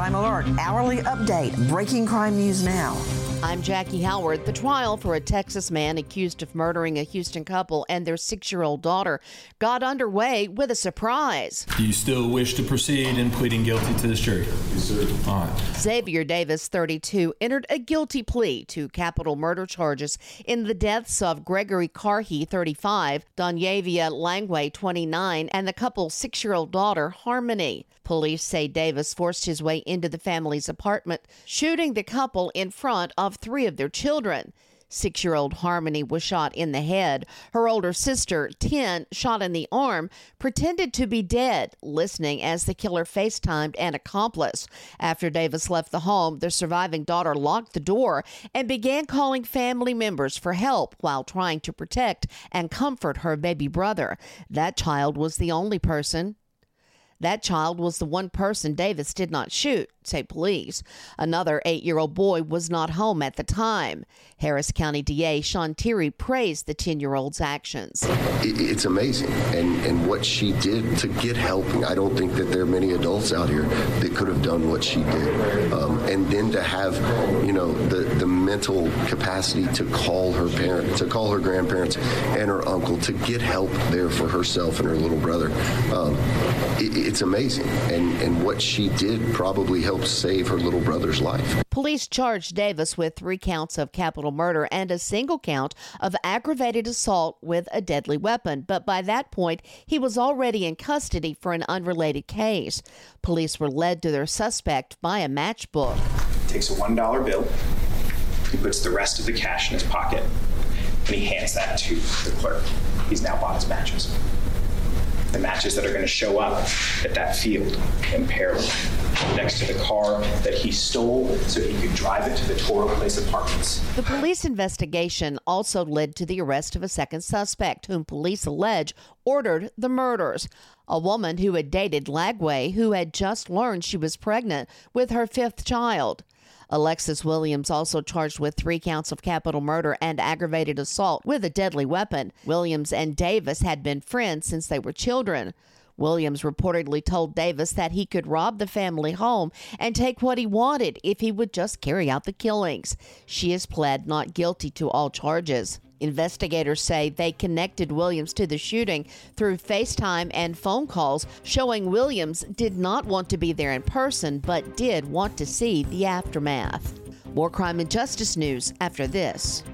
Crime Alert, hourly update, breaking crime news now. I'm Jackie Howard. The trial for a Texas man accused of murdering a Houston couple and their 6-year-old daughter got underway with a surprise. Do you still wish to proceed in pleading guilty to this jury? Yes, sir. All right. Xavier Davis, 32, entered a guilty plea to capital murder charges in the deaths of Gregory Carhey, 35, Donyavia Langway, 29, and the couple's 6-year-old daughter, Harmony. Police say Davis forced his way into the family's apartment, shooting the couple in front of 3 of their children. 6-year-old Harmony was shot in the head. Her older sister, 10, shot in the arm, pretended to be dead, listening as the killer FaceTimed an accomplice. After Davis left the home, the surviving daughter locked the door and began calling family members for help while trying to protect and comfort her baby brother. That child was the one person Davis did not shoot, say police. Another 8-year-old boy was not home at the time. Harris County DA Sean Terry praised the 10-year-old's actions. It's amazing. And what she did to get help, I don't think that there are many adults out here that could have done what she did. And then to have, the mental capacity to call her parents, to call her grandparents and her uncle, to get help there for herself and her little brother. It's amazing. And what she did probably helped save her little brother's life. Police charged Davis with 3 counts of capital murder and a single count of aggravated assault with a deadly weapon. But by that point, he was already in custody for an unrelated case. Police were led to their suspect by a matchbook. He takes a $1 bill. He puts the rest of the cash in his pocket, and he hands that to the clerk. He's now bought his matches. The matches that are going to show up at that field in Pearland next to the car that he stole so he could drive it to the Toro Place apartments. The police investigation also led to the arrest of a second suspect, whom police allege ordered the murders. A woman who had dated Lagway, who had just learned she was pregnant with her 5th child. Alexis Williams also charged with 3 counts of capital murder and aggravated assault with a deadly weapon. Williams and Davis had been friends since they were children. Williams reportedly told Davis that he could rob the family home and take what he wanted if he would just carry out the killings. She has pled not guilty to all charges. Investigators say they connected Williams to the shooting through FaceTime and phone calls, showing Williams did not want to be there in person, but did want to see the aftermath. More crime and justice news after this.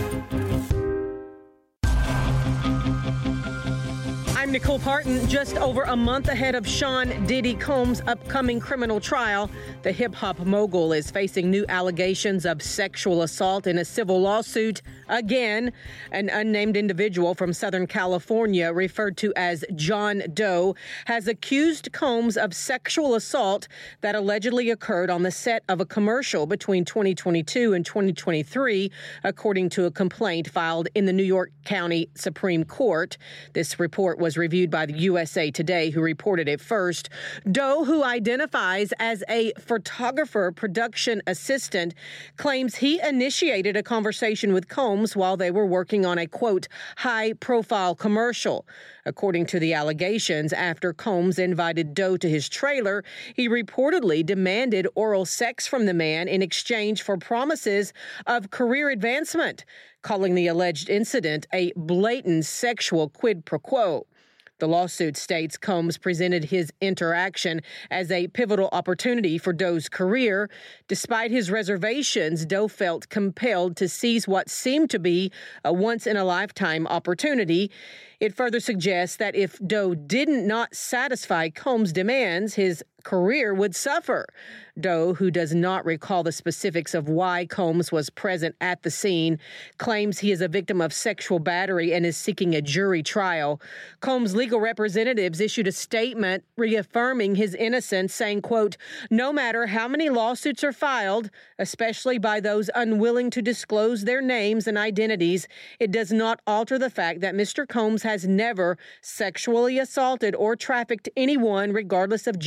I'm Nicole Parton. Just over a month ahead of Sean Diddy Combs' upcoming criminal trial, the hip-hop mogul is facing new allegations of sexual assault in a civil lawsuit. Again, an unnamed individual from Southern California, referred to as John Doe, has accused Combs of sexual assault that allegedly occurred on the set of a commercial between 2022 and 2023, according to a complaint filed in the New York County Supreme Court. This report was reviewed by the USA Today, who reported it first. Doe, who identifies as a photographer production assistant, claims he initiated a conversation with Combs while they were working on a, quote, high-profile commercial. According to the allegations, after Combs invited Doe to his trailer, he reportedly demanded oral sex from the man in exchange for promises of career advancement, calling the alleged incident a blatant sexual quid pro quo. The lawsuit states Combs presented his interaction as a pivotal opportunity for Doe's career. Despite his reservations, Doe felt compelled to seize what seemed to be a once-in-a-lifetime opportunity. It further suggests that if Doe did not satisfy Combs' demands, his career would suffer. Doe, who does not recall the specifics of why Combs was present at the scene, claims he is a victim of sexual battery and is seeking a jury trial. Combs' legal representatives issued a statement reaffirming his innocence, saying, quote, no matter how many lawsuits are filed, especially by those unwilling to disclose their names and identities, it does not alter the fact that Mr. Combs has never sexually assaulted or trafficked anyone, regardless of gender or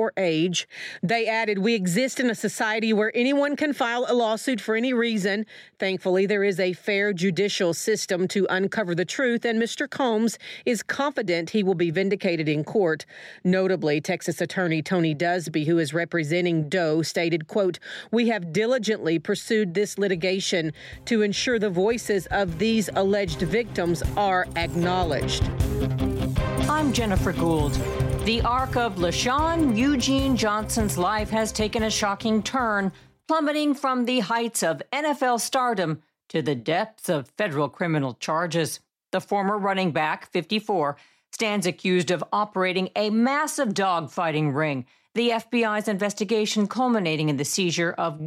or age. They added, "We exist in a society where anyone can file a lawsuit for any reason. Thankfully, there is a fair judicial system to uncover the truth, and Mr. Combs is confident he will be vindicated in court." Notably, Texas Attorney Tony Dusby, who is representing Doe, stated, quote, "We have diligently pursued this litigation to ensure the voices of these alleged victims are acknowledged." I'm Jennifer Gould. The arc of LaShawn Eugene Johnson's life has taken a shocking turn, plummeting from the heights of NFL stardom to the depths of federal criminal charges. The former running back, 54, stands accused of operating a massive dogfighting ring, the FBI's investigation culminating in the seizure of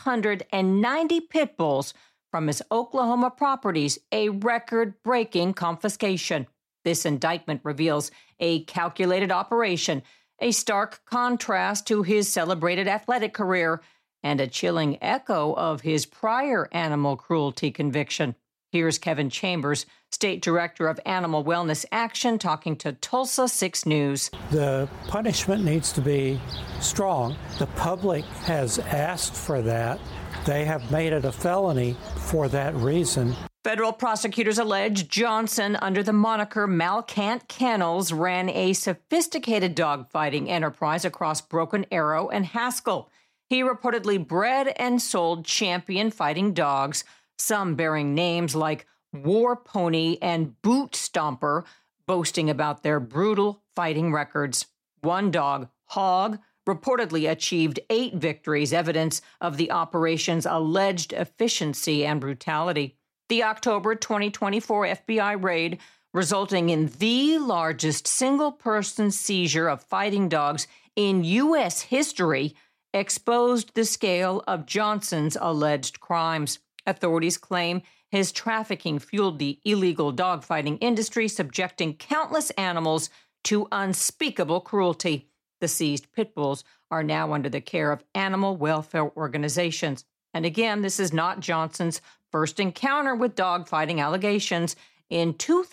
190 pit bulls from his Oklahoma properties, a record-breaking confiscation. This indictment reveals a calculated operation, a stark contrast to his celebrated athletic career, and a chilling echo of his prior animal cruelty conviction. Here's Kevin Chambers, State Director of Animal Wellness Action, talking to Tulsa 6 News. The punishment needs to be strong. The public has asked for that. They have made it a felony for that reason. Federal prosecutors allege Johnson, under the moniker Malcant Kennels, ran a sophisticated dogfighting enterprise across Broken Arrow and Haskell. He reportedly bred and sold champion fighting dogs, some bearing names like War Pony and Boot Stomper, boasting about their brutal fighting records. One dog, Hog, reportedly achieved 8 victories, evidence of the operation's alleged efficiency and brutality. The October 2024 FBI raid, resulting in the largest single-person seizure of fighting dogs in U.S. history, exposed the scale of Johnson's alleged crimes. Authorities claim his trafficking fueled the illegal dogfighting industry, subjecting countless animals to unspeakable cruelty. The seized pit bulls are now under the care of animal welfare organizations. And again, this is not Johnson's first encounter with dogfighting allegations. In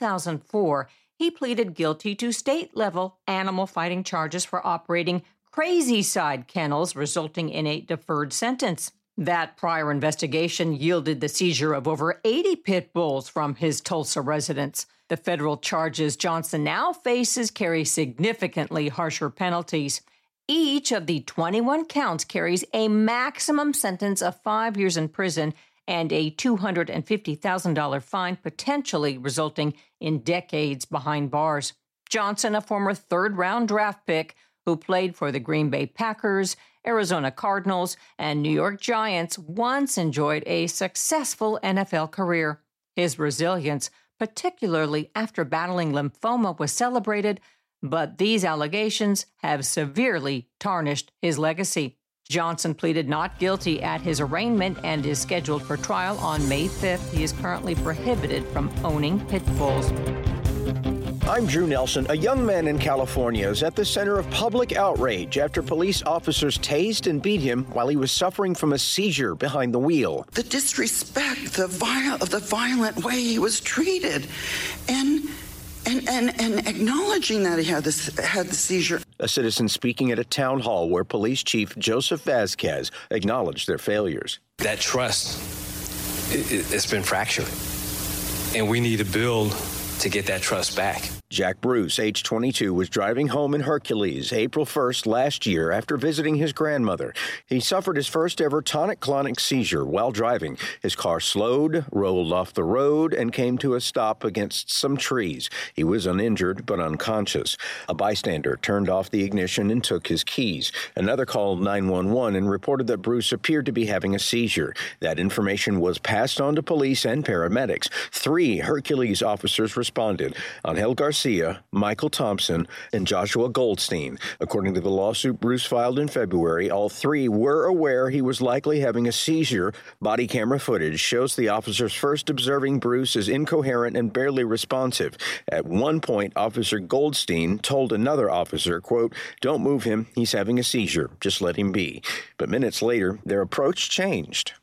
2004, he pleaded guilty to state-level animal fighting charges for operating Crazy Side kennels, resulting in a deferred sentence. That prior investigation yielded the seizure of over 80 pit bulls from his Tulsa residence. The federal charges Johnson now faces carry significantly harsher penalties. Each of the 21 counts carries a maximum sentence of 5 years in prison and a $250,000 fine, potentially resulting in decades behind bars. Johnson, a former third-round draft pick who played for the Green Bay Packers, Arizona Cardinals, and New York Giants, once enjoyed a successful NFL career. His resilience, particularly after battling lymphoma, was celebrated, but these allegations have severely tarnished his legacy. Johnson pleaded not guilty at his arraignment and is scheduled for trial on May 5th. He is currently prohibited from owning pit bulls. I'm Drew Nelson. A young man in California is at the center of public outrage after police officers tased and beat him while he was suffering from a seizure behind the wheel. The disrespect, the violent way he was treated, and acknowledging that he had the seizure. A citizen speaking at a town hall where Police Chief Joseph Vasquez acknowledged their failures. That trust, it's been fractured, and we need to build to get that trust back. Jack Bruce, age 22, was driving home in Hercules April 1st last year after visiting his grandmother. He suffered his first ever tonic-clonic seizure while driving. His car slowed, rolled off the road, and came to a stop against some trees. He was uninjured but unconscious. A bystander turned off the ignition and took his keys. Another called 911 and reported that Bruce appeared to be having a seizure. That information was passed on to police and paramedics. 3 Hercules officers responded: Angel Garcia, Michael Thompson, and Joshua Goldstein. According to the lawsuit Bruce filed in February, all 3 were aware he was likely having a seizure. Body camera footage shows the officers first observing Bruce as incoherent and barely responsive. At one point, Officer Goldstein told another officer, quote, "Don't move him. He's having a seizure. Just let him be." But minutes later, their approach changed.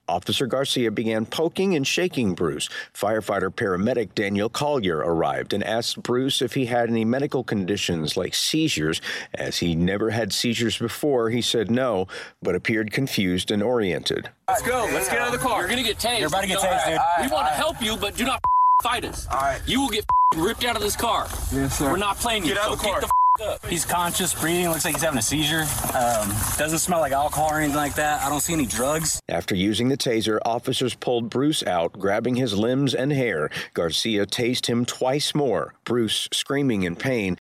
Officer Garcia began poking and shaking Bruce. Firefighter paramedic Daniel Collier arrived and asked Bruce if he had any medical conditions like seizures. As he never had seizures before, he said no, but appeared confused and oriented. Let's go. Let's get out of the car. You're going to get tased. You're about to get tased, dude. We want to help you, but do not fight us. All right. You will get ripped out of this car. Yes, sir. We're not playing you. Get out of the car. Up. He's conscious, breathing. Looks like he's having a seizure. Doesn't smell like alcohol or anything like that. I don't see any drugs. After using the taser, officers pulled Bruce out, grabbing his limbs and hair. Garcia tased him twice more. Bruce, screaming in pain,